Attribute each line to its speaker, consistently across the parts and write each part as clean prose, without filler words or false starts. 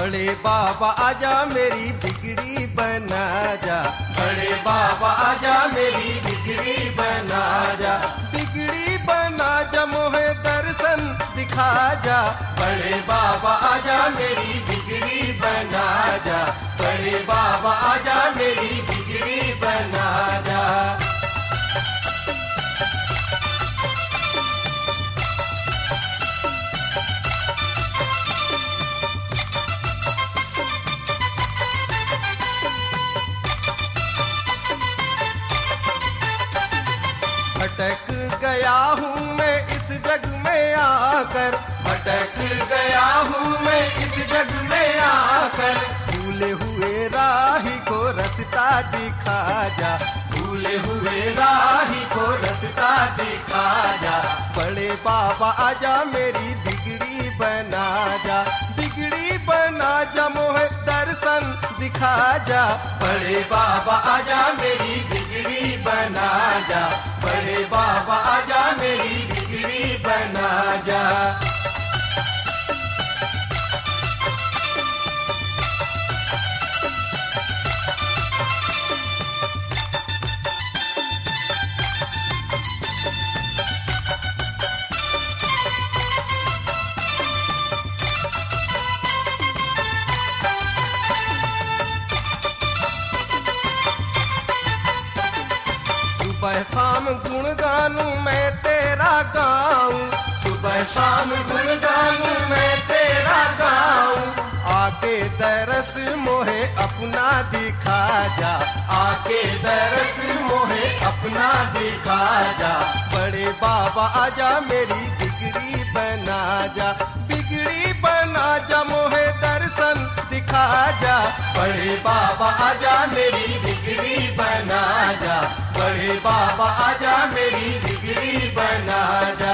Speaker 1: बड़े बाबा आजा मेरी बिगड़ी बना जा, बड़े बाबा आजा मेरी बिगड़ी बना जा, बिगड़ी बना जा मोहे दर्शन दिखा जा, बड़े बाबा आजा मेरी बिगड़ी बना जा, बड़े बाबा आजा मेरी बिगड़ी बना जा। भटक गया हूँ मैं इस जग में आकर, भटक गया हूँ मैं इस जग में आकर, भूले हुए राही को रास्ता दिखा जा, भूले हुए राही को रास्ता दिखा जा, बड़े बाबा आजा मेरी बिगड़ी बना जा, बिगड़ी बना जा मोहे दर्शन दिखा जा, बड़े बाबा आजा मेरी बिगड़ी बना जा, बड़े बाबा आजा मेरी बिगड़ी बना जा। सुबह शाम गुण गानूं मैं तेरा गाऊं, सुबह शाम गुण गानूं मैं तेरा गाऊं, आके दरस मोहे अपना दिखा जा, आके दरस मोहे अपना दिखा जा, बड़े बाबा आजा मेरी बिगड़ी बना जा, बिगड़ी बना जा मोहे दर्शन दिखा जा, बड़े बाबा आजा मेरी बिगड़ी बना जा, बड़े बाबा आजा मेरी बिगड़ी बना जा।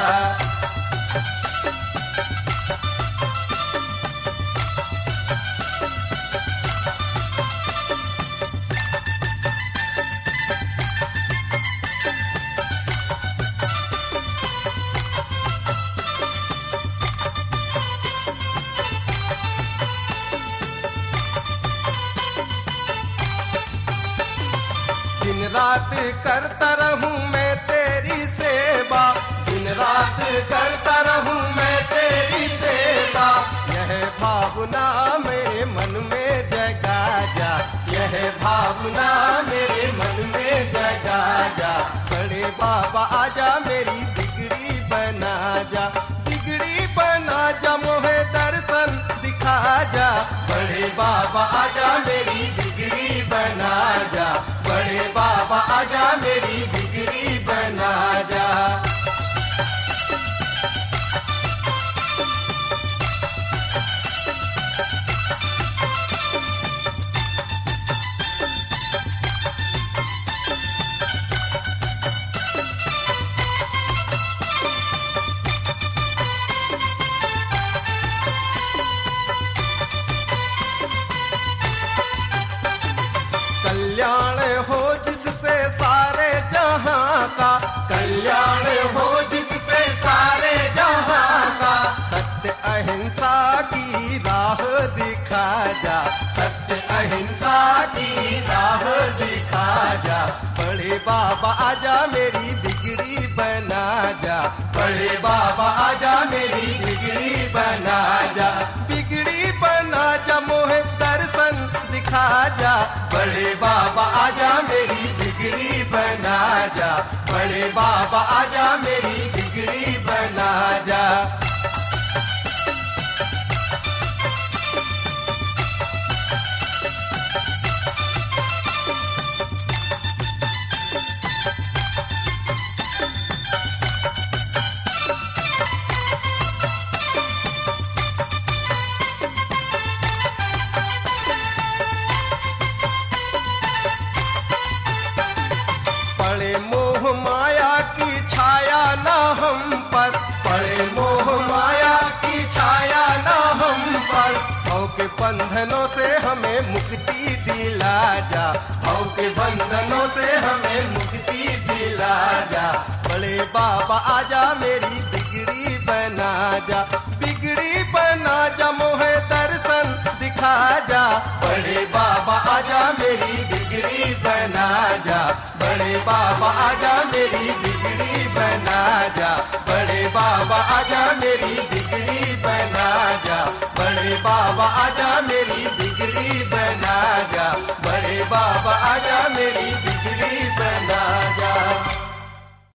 Speaker 1: दिन रात करता रहूं मैं तेरी सेवा, दिन रात करता रहूं मैं तेरी सेवा, यह भावना मेरे मन में जगा जा, यह भावना मेरे मन में जगा जा, बड़े बाबा आजा मेरी बिगड़ी बना जा, बिगड़ी बना जा मोहे दर्शन दिखा जा, बड़े बाबा आजा मेरी बिगड़ी बना जा, बड़े बाबा आजा मेरी बिगड़ी बना जा। कल्याण हो जिससे सारे जहां का, कल्याण हो जिससे सारे जहां का, सत्य अहिंसा की राह दिखा जा, सत्य अहिंसा की राह दिखा जा, बड़े बाबा आजा मेरी बिगड़ी बना जा, बड़े बाबा आजा मेरी बिगड़ी बना जा, बिगड़ी बना जा मोहे दर्शन दिखा जा, बड़े बाबा आजा मेरी बिगड़ी बना जा, बड़े बाबा आजा मेरी बिगड़ी बना जा। पड़े मोह माया की छाया न हम पर, पड़े मोह माया की छाया न हम पर, भव के बंधनों से हमें मुक्ति दिला जा, भव के बंधनों से हमें मुक्ति दिला जा, बड़े बाबा आजा मेरी बिगड़ी बना जा, बिगड़ी बना जा मोहे दर्शन दिखा बाबा आजा मेरी बिगड़ी बना जा, बड़े बाबा आजा मेरी बिगड़ी बना जा, बड़े बाबा आजा मेरी बिगड़ी बना जा, बड़े बाबा आजा मेरी